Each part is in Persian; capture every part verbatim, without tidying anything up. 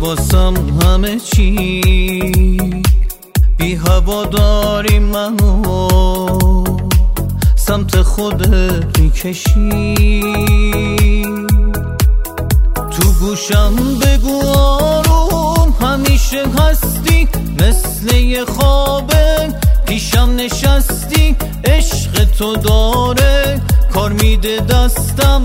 واسم همه چی، بی هوا داری منو سمت خودت میکشی. تو گوشم بگو آروم همیشه هستی، مثل یه خوابه پیشم نشستی. عشق تو داره کار میده دستم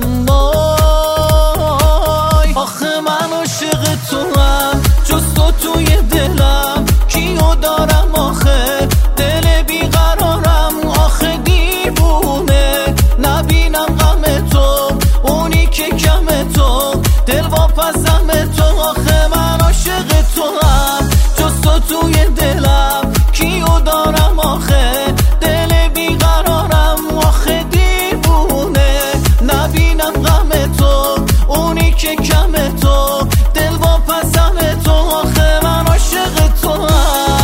وای. آخه من عاشق تو هم جز تو توی دلم کیو دارم آخه، دل بیقرارم آخه دیوونه. نبینم غم تو اونی که کم تو، دل واپسم تو. آخه من عاشق تو هم جز تو توی دلم کیو دارم آخه، دل بیقرارم آخه دیوونه. نبینم غم تو اونی که کم تو، دل واپسم تو. آخه من عاشق تو هم.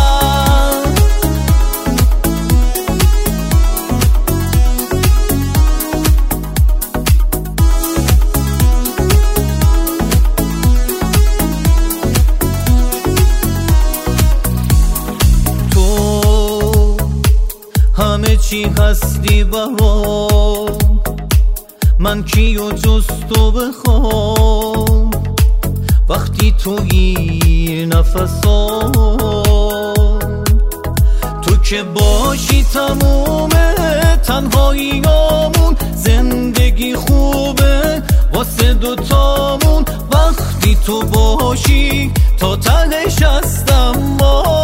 همه چی هستی برام، من کیو جز تو بخوام. وقتی تویی نفسام تو که باشی تمومه، تنهاییامون زندگی خوبه واسه دوتامون. وقتی تو باشی تا تهش هستم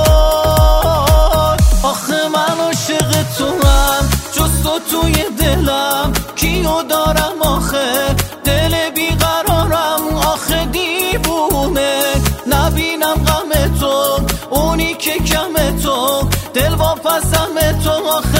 وای. آخه من عاشق تو هم جز تو توی دلم کیو دارم آخه، دل بیقرارم آخه دیوونه. نبینم غم تو اونی که کم تو، دل واپسم تو. آخه